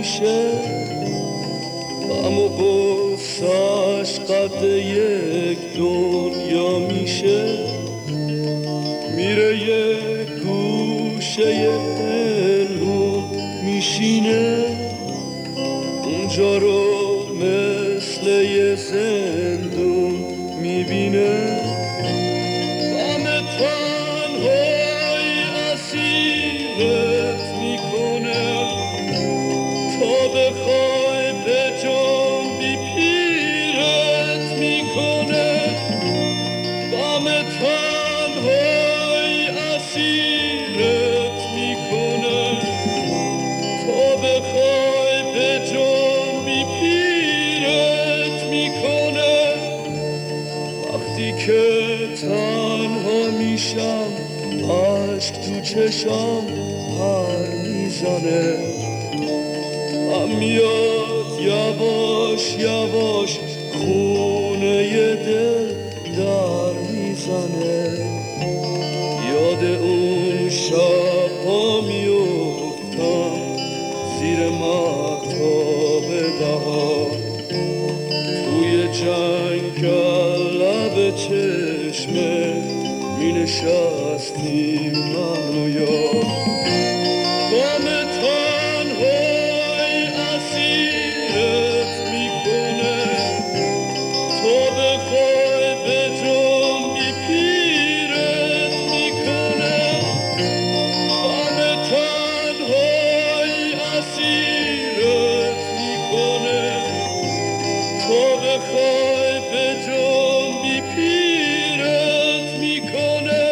میشه غم و غصه‌اش قد یک دنیا میشه میره یک گوشه پنهون میشینه اونجا رو مثل یه زندون میبینه غم تنهایی اسیرت میکنه تا بخوای به جنبی پیرت میکنه غم تنهایی اسیرت میکنه تا بخوای به جنبی پیرت میکنه وقتی که تنها میشم عشق تو چشم پر میزنه هم میاد یواش یواش خونه دل در میزنه یاد اون شب ها میفتم زیر مهتاب بهار توی جنگل لب چشمه می نشستیم من و یار غم تنهایی اسیرت میکنه تا بخوای به جنبی پیرت میکنه غم تنهایی اسیرت میکنه تا بخوای به جنبی پیرت میکنه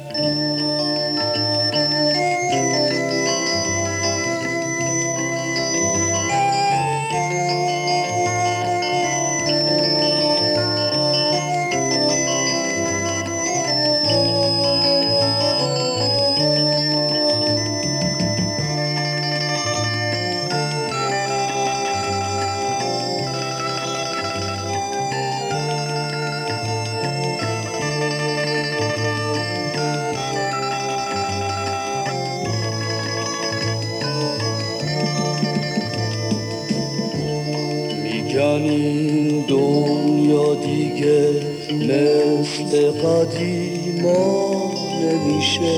میگن این دنیا دیگه مثل قدیما نمیشه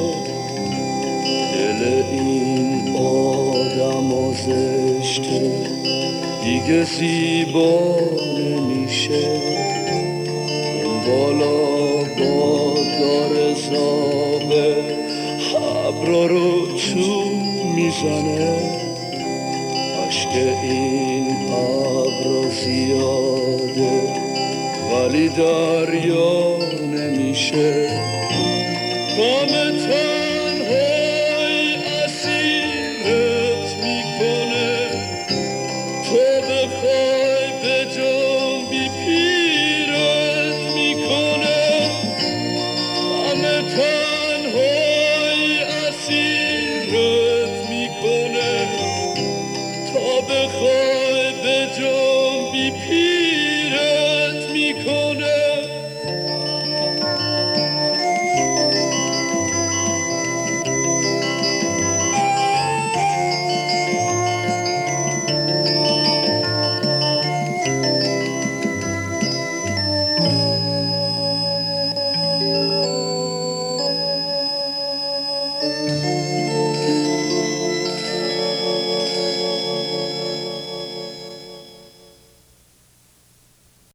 دل این آدم زشته دیگه زیبا نمیشه اون بالا با دار زاغه ابرا رو چون میزنه عشق این ابر زیاده ولی دریا نمیشه غم تنهایی اسیرت میکنه تو بخوای به جنبی پیرت میکنه غم تنهایی اسیرت میکنه تا بخوای به جنبی پیرت میکنه